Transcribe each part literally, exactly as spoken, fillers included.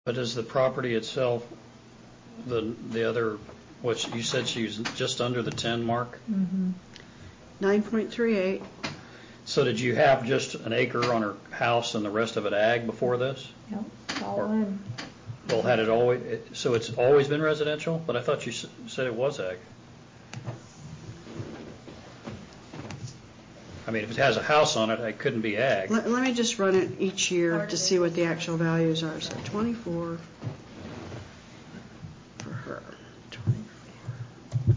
But is the property itself, the the other, what you said she was just under the ten mark? Mm-hmm. nine point three eight. So did you have just an acre on her house and the rest of it ag before this? Yep, all Or- in. Well, had it always, so it's always been residential? But I thought you s- said it was ag. I mean, if it has a house on it, it couldn't be ag. Let, let me just run it each year to see what the actual values are. So twenty-four for her. twenty-four.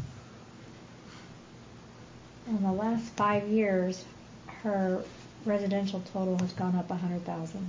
In the last five years, her residential total has gone up a hundred thousand.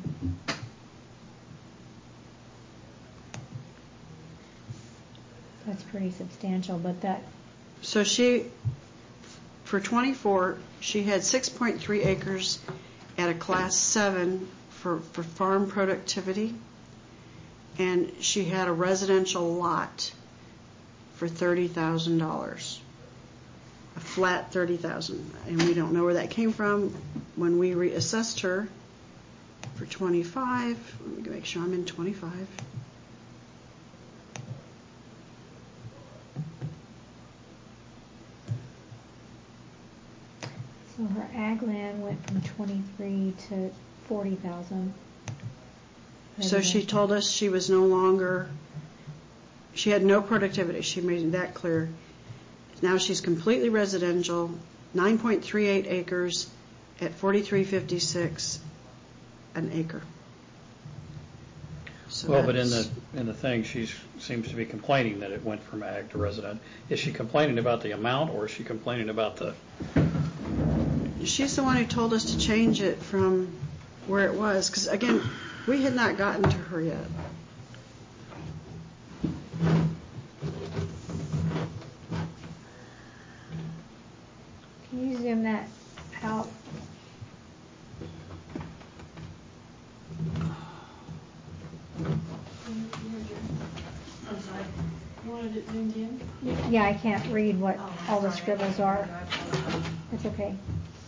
That's pretty substantial, but that, So she, for twenty-four, she had six point three acres at a class seven for, for farm productivity. And she had a residential lot for thirty thousand dollars. A flat thirty thousand dollars. And we don't know where that came from. When we reassessed her for twenty-five, let me make sure I'm in twenty-five. so her ag land went from twenty-three to forty thousand. So she told us she was no longer, she had no productivity. She made that clear. Now she's completely residential, nine point three eight acres at forty-three fifty-six an acre. So Well, but in that's- the in the thing, she seems to be complaining that it went from ag to resident. Is she complaining about the amount, or is she complaining about the? She's the one who told us to change it from where it was, because again, we had not gotten to her yet. Can you zoom that out? I'm sorry. You wanted it zoomed in? Yeah, I can't read what all the scribbles are. It's okay.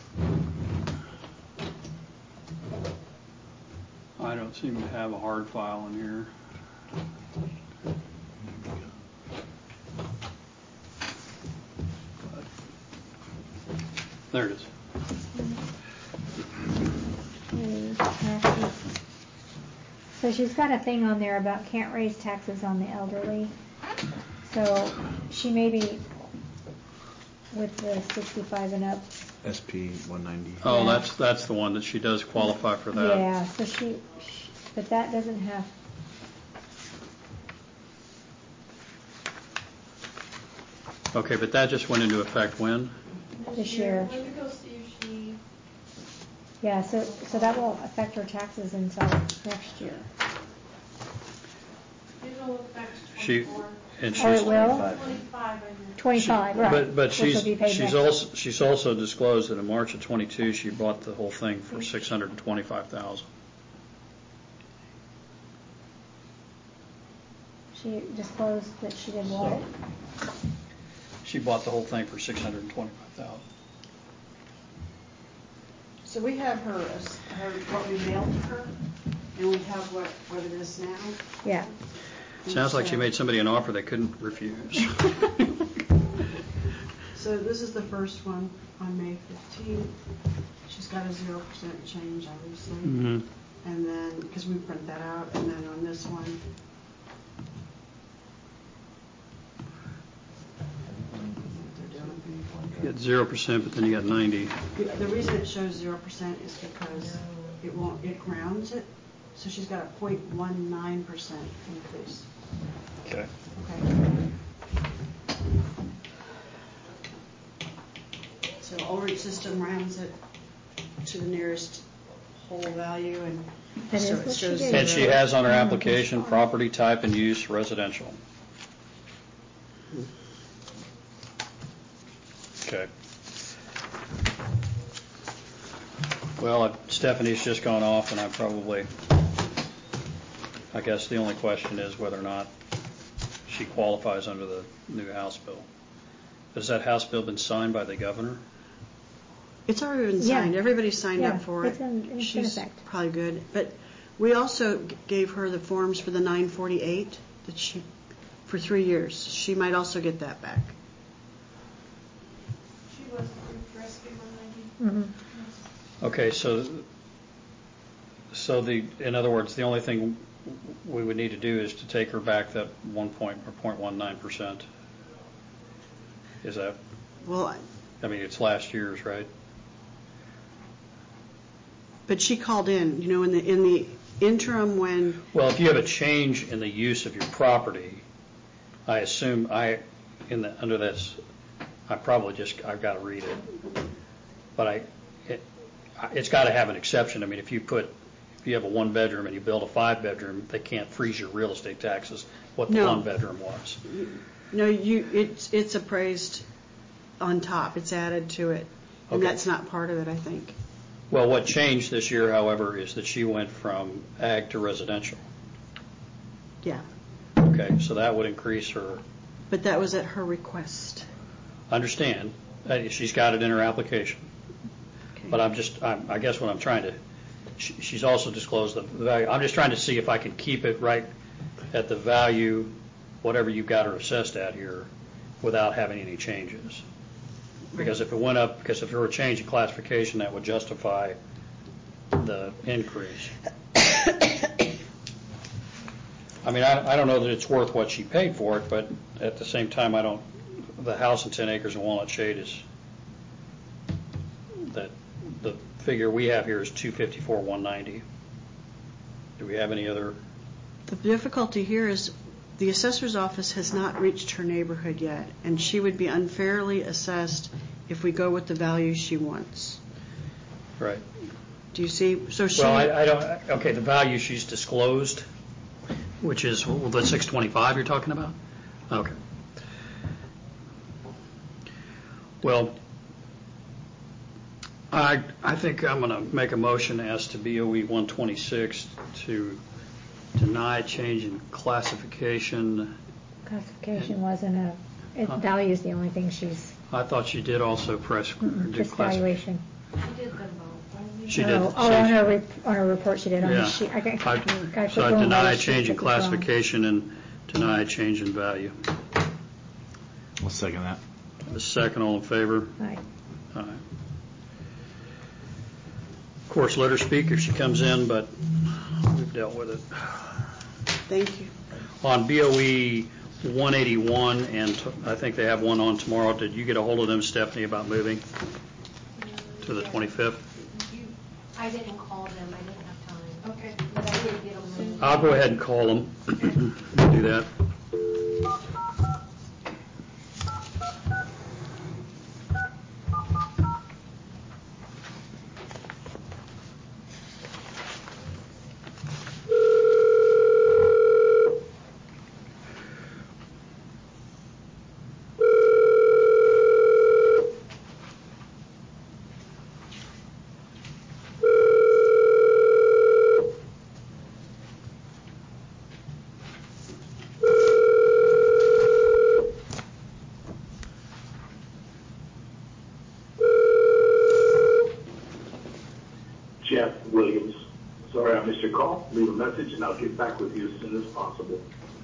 I don't seem to have a hard file in here. There it is. So she's got a thing on there about can't raise taxes on the elderly. So she may be with the sixty-five and up. S P one ninety. Oh, Yeah. that's that's the one that she does qualify for that. Yeah, so she, she, but that doesn't have, Okay, but that just went into effect when? this year. Let me go see if she. Yeah, so, so that won't affect her taxes until next year. It'll affect She twenty-four. and she's. Oh, it will? Twenty-five, I know. Twenty-five, right. But but which will she's be paid she's next- also she's also disclosed that in March of twenty-two she bought the whole thing for six hundred and twenty-five thousand. She disclosed that she did what? She bought the whole thing for six hundred and twenty-five thousand. So we have her, her what we mailed to her, and we have what, what it is now. Yeah. Sounds like she made somebody an offer they couldn't refuse. So this is the first one on May fifteenth. She's got a zero percent change, obviously. Mm-hmm. And then, because we print that out, and then on this one, You got zero percent, but then you got ninety. the the reason it shows zero percent is because it won't, it grounds it. So she's got a zero point one nine percent increase. Okay. Okay. So overage system rounds it to the nearest whole value, and That so is it what she shows did. And she zero. has on her application property type and use residential. Okay. Well, uh, Stephanie's just gone off, and I probably, I guess the only question is whether or not she qualifies under the new House bill. Has that House bill been signed by the governor? It's already been Yeah. signed. Everybody signed Yeah, up for it's it. in- it's in She's effect. probably good. But We also g- gave her the forms for the nine forty-eight that she, for three years. She might also get that back. She was approved for S B one ninety. Mhm. Okay, so, so the, in other words, the only thing we would need to do is to take her back that one point, or point one nine percent. Is that, Well, I- I mean, it's last year's, right? but she called in, you know, in the, in the interim when, Well, if you have a change in the use of your property, I assume I, in the, under this, I probably just, I've got to read it. But I, it, it's got to have an exception. I mean, if you put, if you have a one bedroom and you build a five bedroom, they can't freeze your real estate taxes what the No. one bedroom was. no, you, it's, it's appraised on top. It's added to it. And Okay. that's not part of it, I think. Well, what changed this year, however, is that she went from ag to residential. Yeah. Okay, so that would increase her, But that was at her request. understand, uh, she's got it in her application. Okay. But I'm just, I'm, I guess what I'm trying to, she, she's also disclosed the value. I'm just trying to see if I can keep it right at the value, whatever you've got her assessed at here, without having any changes. Because if it went up, because if there were a change in classification, that would justify the increase. I mean, I, I don't know that it's worth what she paid for it, but at the same time, I don't, the house in ten acres in Walnut Shade is, that, the figure we have here is two fifty-four, one ninety. Do we have any other? The difficulty here is the assessor's office has not reached her neighborhood yet, and she would be unfairly assessed if we go with the value she wants. Right. Do you see? So she. Well, I, I don't, okay, the value she's disclosed, which is, well, the six twenty-five you're talking about? Okay. Well, I, I think I'm going to make a motion as to B O E one twenty-six to deny change in classification. Classification wasn't a, it, Huh? value is the only thing she's, I thought she did also press, mm-mm, do just valuation. classification. She did them both. only- She did. Oh, oh, on her, rep- on her report she did on the Yeah. sheet. I got, I- got So I going by deny the a change sheet in that was wrong. classification and deny a change in value. I'll second that. The second, all in favor? Aye. Aye. Of course, let her speak if she comes in, but we've dealt with it. Thank you. On B O E one eighty-one, and t- I think they have one on tomorrow, did you get a hold of them, Stephanie, about moving to the Yeah. twenty-fifth? You- I didn't call them, I didn't have time, Okay. but I did get them moved. I'll go ahead and call them. Do that. Jeff Williams. Sorry I missed your call. Leave a message and I'll get back with you as soon as possible.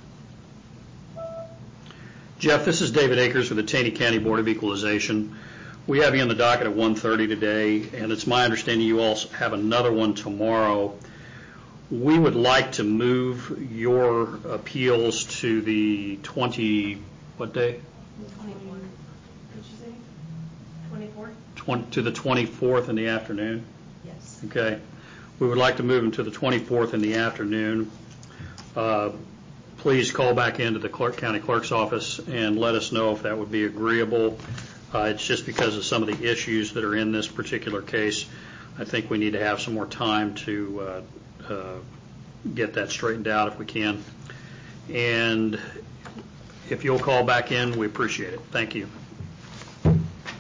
Jeff, this is David Akers with the Taney County Board of Equalization. We have you on the docket at one thirty today, and it's my understanding you all have another one tomorrow. We would like to move your appeals to the twenty, what day? twenty-four. What'd you say? Twenty-four? twenty, to the twenty-fourth in the afternoon? Yes. Okay. We would like to move them to the twenty-fourth in the afternoon. Uh, Please call back into the Clark County Clerk's office and let us know if that would be agreeable. Uh, It's just because of some of the issues that are in this particular case. I think we need to have some more time to uh, uh, get that straightened out if we can. And if you'll call back in, we appreciate it. Thank you. All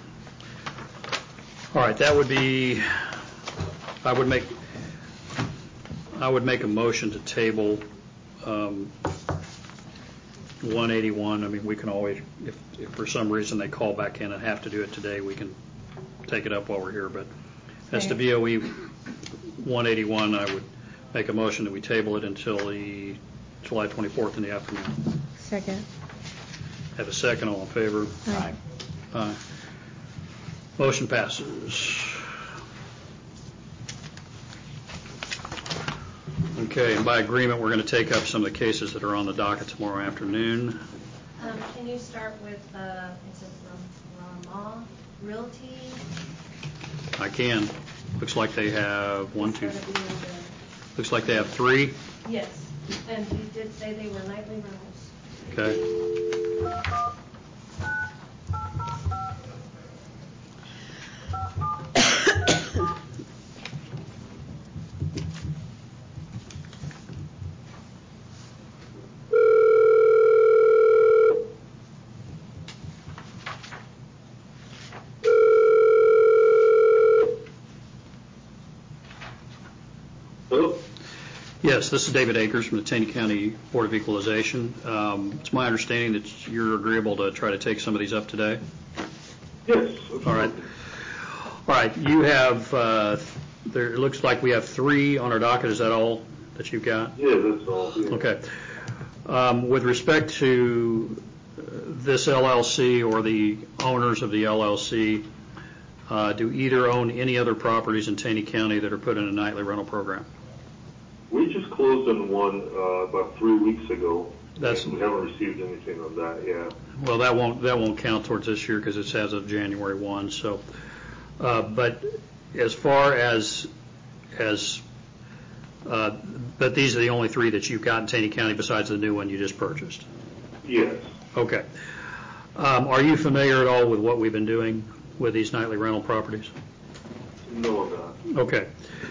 right, that would be, I would make, I would make a motion to table um, one eighty-one. I mean, we can always, if, if for some reason they call back in and have to do it today, we can take it up while we're here. But as to Second. B O E one eighty-one, I would make a motion that we table it until the July twenty-fourth in the afternoon. Second. Have a second, all in favor? Aye. Aye. Motion passes. Okay, and by agreement, we're going to take up some of the cases that are on the docket tomorrow afternoon. Um, can you start with, uh, is it Rama Realty? I can. Looks like they have one, two, It's gonna be in the- looks like they have three. Yes, and you did say they were nightly rentals. Okay. Hello? Yes, this is David Akers from the Taney County Board of Equalization. Um, it's my understanding that you're agreeable to try to take some of these up today. Yes. All right. All right. You have, uh, there, it looks like we have three on our docket. Is that all that you've got? Yeah, that's all. Yeah. Okay. Um, with respect to uh, this L L C or the owners of the L L C, uh, do either own any other properties in Taney County that are put in a nightly rental program? We just closed on one uh, about three weeks ago. That's- and we haven't received anything on that, yeah. Well, that won't that won't count towards this year because it's as of January first. So, uh, but as far as as uh, but these are the only three that you've got in Taney County besides the new one you just purchased. Yes. Okay. Um, are you familiar at all with what we've been doing with these nightly rental properties? No, I'm not. Okay.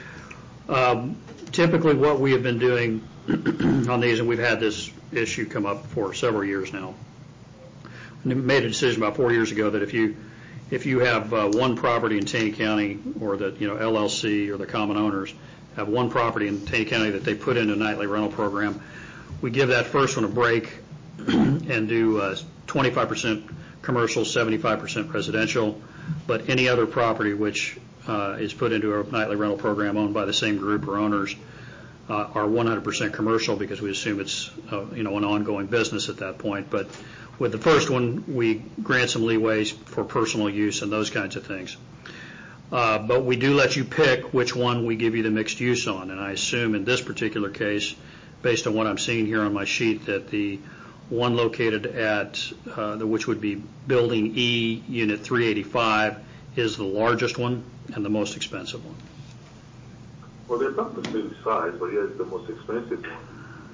Um, typically, what we have been doing on these, and we've had this issue come up for several years now. We made a decision about four years ago that if you if you have uh, one property in Taney County, or the you know L L C or the common owners have one property in Taney County that they put into a nightly rental program, we give that first one a break and do uh, twenty-five percent commercial, seventy-five percent residential, but any other property which uh, is put into a nightly rental program owned by the same group or owners uh, are one hundred percent commercial because we assume it's uh, you know an ongoing business at that point. But with the first one, we grant some leeways for personal use and those kinds of things. Uh, but we do let you pick which one we give you the mixed use on, and I assume in this particular case, based on what I'm seeing here on my sheet, that the one located at, uh, the, which would be Building E, Unit three eighty-five, is the largest one and the most expensive one. Well, they're about the same size, but yeah, it's the most expensive one.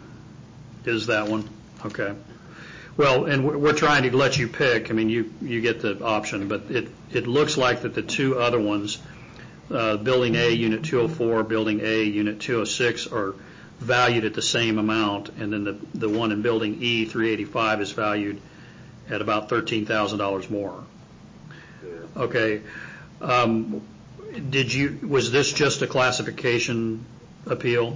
Is that one? Okay. Well, and we're we're trying to let you pick. I mean, you, you get the option, but it, it looks like that the two other ones, uh, Building A, Unit two oh four, Building A, Unit two oh six, are valued at the same amount, and then the, the one in Building E, three eighty-five, is valued at about thirteen thousand dollars more. Yeah. Okay. Um, did you, was this just a classification appeal?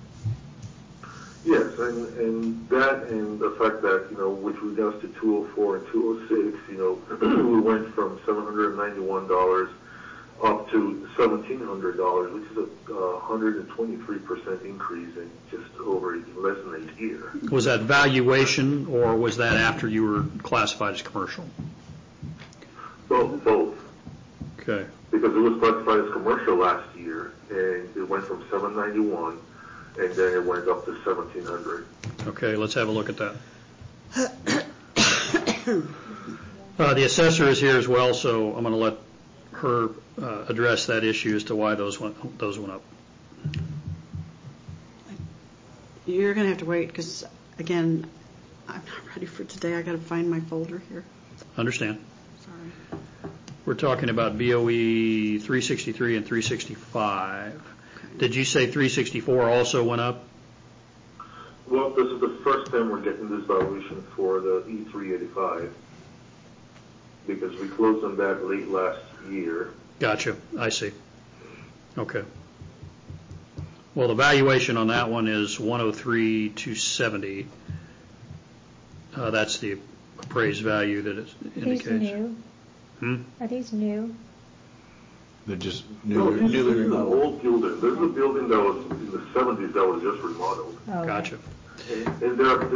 Yes, and, and that and the fact that, you know, with regards to two oh four and two oh six, you know, we went from seven hundred ninety-one dollars up to seventeen hundred dollars, which is a uh, one hundred twenty-three percent increase in just over less than a year. Was that valuation, or was that after you were classified as commercial? Both, both. Okay. Because it was classified as commercial last year, and it went from seven ninety-one, and then it went up to seventeen hundred. Okay, let's have a look at that. Uh, the assessor is here as well, so I'm going to let her uh, address that issue as to why those went, those went up. You're going to have to wait because, again, I'm not ready for today. I got to find my folder here. Understand. Sorry. We're talking about B O E three sixty-three and three sixty-five. Okay. Did you say three sixty-four also went up? Well, this is the first time we're getting this valuation for the E three eighty-five, because we closed on that late last year. Gotcha. I see. Okay. Well, the valuation on that one is one oh three two seventy. Uh, that's the appraised value that it Are these indicates. new? Hmm? Are these new? They're just No, newly, this newly this is an remodeled. old building. This is a building that was in the seventies that was just remodeled. Oh, okay. Gotcha. And and they're,